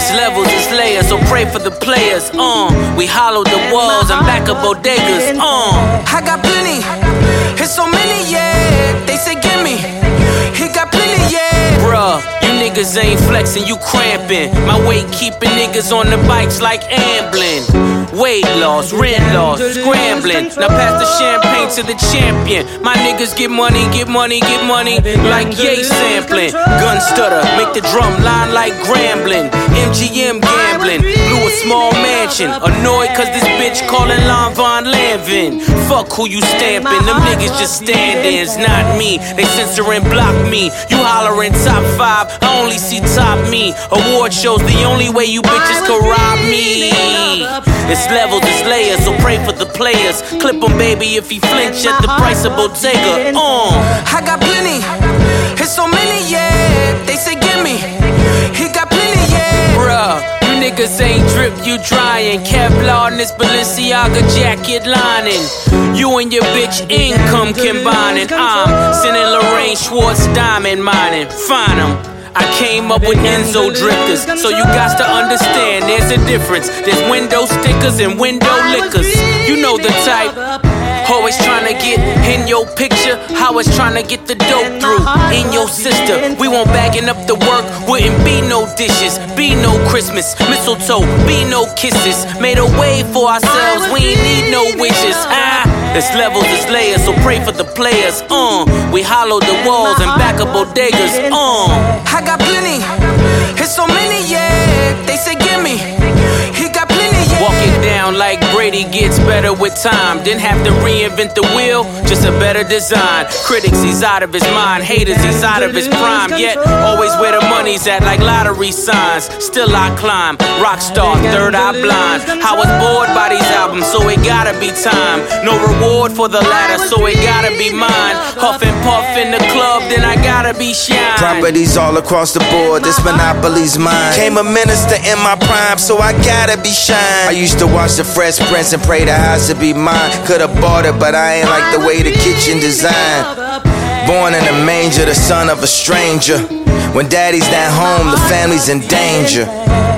It's levels, it's layers, so pray for the players. We hollowed the walls and back up bodegas. I got plenty, it's so many, yeah. They say gimme, he got plenty, yeah. Bruh, you niggas ain't flexing, you cramping. My weight keeping niggas on the bikes like ambling. Weight loss, rent loss, scrambling. Now pass the champagne to the champion. My niggas get money, get money, get money. Like Ye sampling. Gun stutter, make the drum line like Grambling. MGM gambling, blew a small mansion. Annoyed cause this bitch calling Lon Von Lanvin. Fuck who you stamping, them niggas just stand-ins, not me. They censor and block me. You hollering top 5, I only see top me. Award shows the only way you bitches can rob me. It's levels, it's layers, so pray for the players. Clip him, baby, if he flinch at the price of Bottega. I got plenty, it's so many, yeah. They say gimme, he got plenty, yeah. Bruh, you niggas ain't drip, you drying. Kevlar in this Balenciaga jacket lining. You and your bitch income combining. I'm sending Lorraine Schwartz diamond mining. Find 'em. I came up with Enzo drifters, so you got to understand there's a difference. There's window stickers and window liquors. You know the type. Always trying to get in your picture, how it's trying to get the dope through. In your sister, we won't bagging up the work. Wouldn't be no dishes, be no Christmas, mistletoe, be no kisses. Made a way for ourselves, we ain't need no wishes. It's levels, it's layers, so pray for the players. We hollowed the walls and back up bodegas. I got plenty, it's so many, yeah. They say gimme, he got plenty, yeah. Walk it down like Brady gets better with time. Didn't have to reinvent the wheel, just a better design. Critics, he's out of his mind. Haters, he's out of his prime. Yet, always where the money's at, like lottery signs. Still I climb, rockstar, third eye blind. I was bored by these albums, so it gotta be time. No reward for the latter, so it gotta be mine. Huff and puff in the club, then I gotta be shine. Properties all across the board, this monopoly's mine. Came a minister in my prime, so I gotta be shine. I used to watch the Fresh Prince and pray the house would be mine. Could've bought it, but I ain't like the way the kitchen designed. Born in a manger, the son of a stranger. When daddy's not home, the family's in danger.